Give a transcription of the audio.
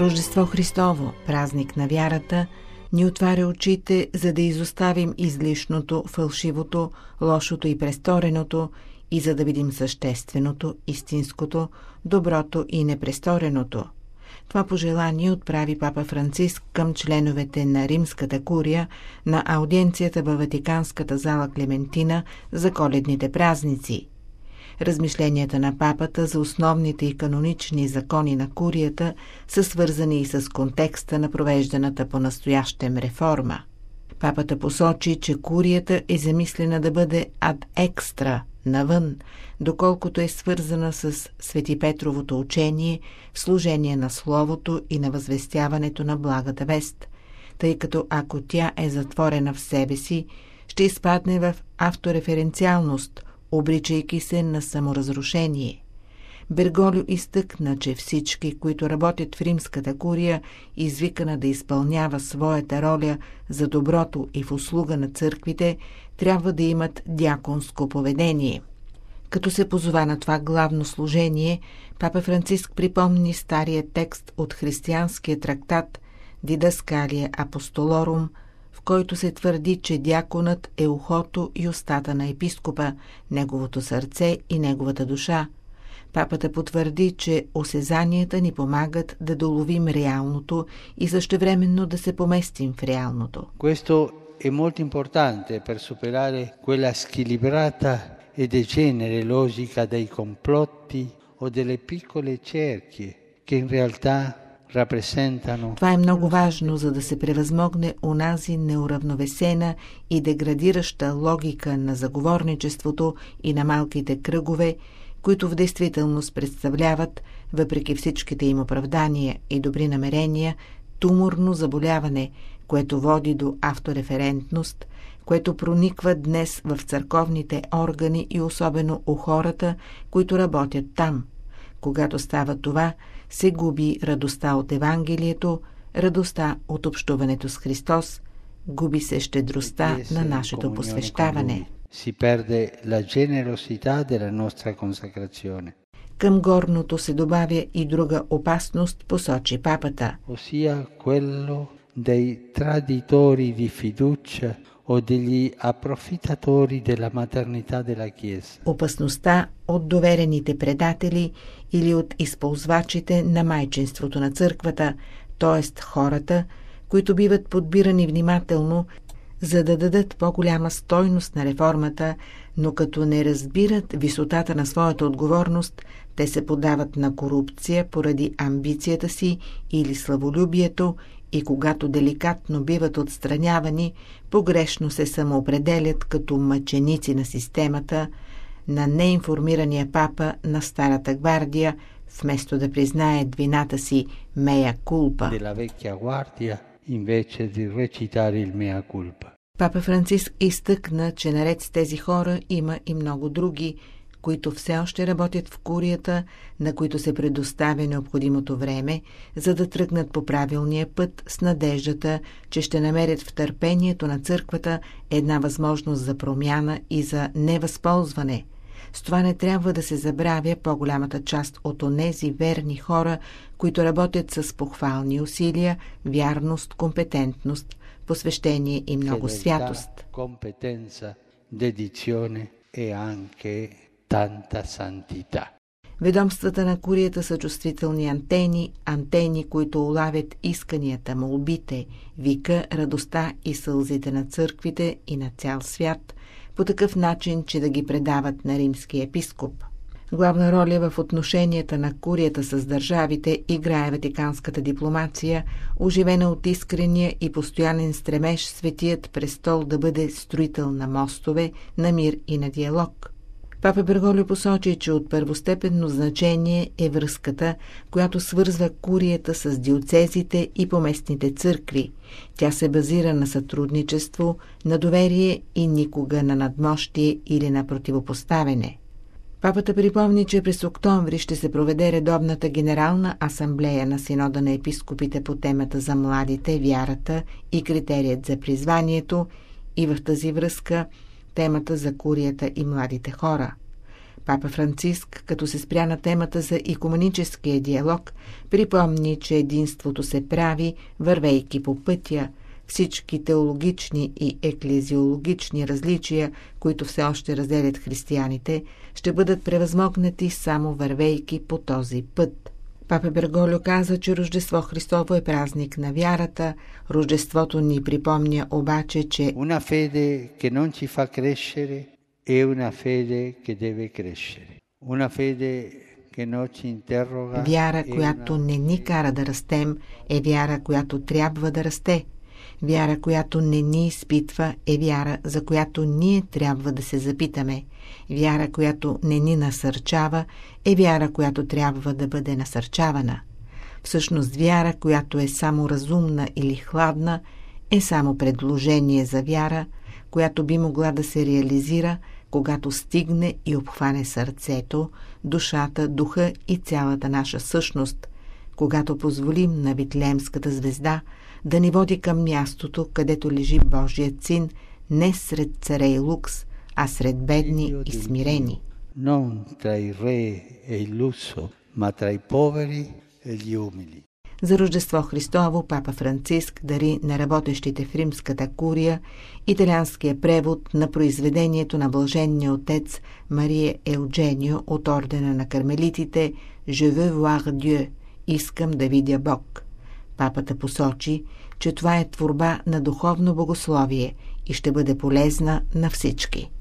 Рождество Христово, празник на вярата, ни отваря очите, за да изоставим излишното, фалшивото, лошото и престореното и за да видим същественото, истинското, доброто и непрестореното. Това пожелание отправи папа Франциск към членовете на Римската курия на аудиенцията във Ватиканската зала Клементина за коледните празници. Размишленията на папата за основните и канонични закони на курията са свързани и с контекста на провежданата по-настоящем реформа. Папата посочи, че курията е замислена да бъде ад екстра, навън, доколкото е свързана с Свети Петровото учение в служение на Словото и на възвестяването на благата вест, тъй като ако тя е затворена в себе си, ще изпадне в автореференциалност, обричайки се на саморазрушение. Берголио изтъкна, че всички, които работят в Римската курия, извикана да изпълнява своята роля за доброто и в услуга на църквите, трябва да имат дяконско поведение. Като се позова на това главно служение, папа Франциск припомни стария текст от християнския трактат Дидаскалия Апостолорум, в който се твърди, че дяконът е ухото и устата на епископа, неговото сърце и неговата душа. Папата потвърди, че осезанията ни помагат да доловим реалното и същевременно да се поместим в реалното. Questo è molto importante per superare quella squilibrata e degenere logica dei complotti o delle piccole cerchie che in realtà rappresentano. Това е много важно, за да се превъзмогне онази неуравновесена и деградираща логика на заговорничеството и на малките кръгове, които в действителност представляват, въпреки всичките им оправдания и добри намерения, туморно заболяване, което води до автореферентност, което прониква днес в църковните органи и особено у хората, които работят там. Когато става това, се губи радостта от Евангелието, радостта от общуването с Христос, губи се щедростта на нашето посвещаване. Si perde la generosità della nostra consacrazione. Към горното се добавя и друга опасност, посочи папата. Ossia quello dei traditori di fiducia o degli approfittatori della maternità della Chiesa. Опасността от доверените предатели или от използвачите на майчинството на църквата, т.е. хората, които биват подбирани внимателно, за да дадат по-голяма стойност на реформата, но като не разбират висотата на своята отговорност, те се подават на корупция поради амбицията си или славолюбието и когато деликатно биват отстранявани, погрешно се самоопределят като мъченици на системата, на неинформирания папа на Старата гвардия, вместо да признаят вината си мея кулпа. Папа Франциск изтъкна, че наред с тези хора има и много други, които все още работят в курията, на които се предоставя необходимото време, за да тръгнат по правилния път с надеждата, че ще намерят в търпението на църквата една възможност за промяна и за невъзползване. С това не трябва да се забравя по-голямата част от онези верни хора, които работят с похвални усилия, вярност, компетентност, посвещение и много святост. Компетенца, дедиционе и анке танта сантита. Ведомствата на курията са чувствителни антени, които улавят исканията, молбите, вика, радостта и сълзите на църквите и на цял свят, по такъв начин, че да ги предават на римския епископ. Главна роля в отношенията на курията с държавите играе ватиканската дипломация, оживена от искрения и постоянен стремеж Светият престол да бъде строител на мостове, на мир и на диалог. Папа Берголио посочи, че от първостепенно значение е връзката, която свързва курията с диоцезите и поместните църкви. Тя се базира на сътрудничество, на доверие и никога на надмощие или на противопоставяне. Папата припомни, че през октомври ще се проведе редовната генерална асамблея на Синода на епископите по темата за младите, вярата и критерият за призванието и в тази връзка темата за курията и младите хора. Папа Франциск, като се спря на темата за икуменическия диалог, припомни, че единството се прави, вървейки по пътя. Всички теологични и еклезиологични различия, които все още разделят християните, ще бъдат превъзмогнати само вървейки по този път. Папа Берголио каза, че Рождество Христово е празник на вярата. Рождеството ни припомня обаче, че una fede che non ci fa crescere è una fede che deve crescere. Una fede che non ci interroga. Вяра, която не ни кара да растем, е вяра, която трябва да расте. Вяра, която не ни изпитва, е вяра, за която ние трябва да се запитаме. Вяра, която не ни насърчава, е вяра, която трябва да бъде насърчавана. Всъщност вяра, която е само разумна или хладна, е само предложение за вяра, която би могла да се реализира, когато стигне и обхване сърцето, душата, духа и цялата наша същност, когато позволим на Витлеемската звезда да ни води към мястото, където лежи Божият син, не сред царе и лукс, а сред бедни и смирени. Non tra il re e il lusso, ma tra i poveri e gli umili. За Рождество Христово папа Франциск дари на работещите в римската курия италианския превод на произведението на блаженния отец Мария Елдженио от ордена на кармелитите «Je veux voir Dieu» – «Искам да видя Бог». Папата посочи, че това е творба на духовно богословие и ще бъде полезна на всички.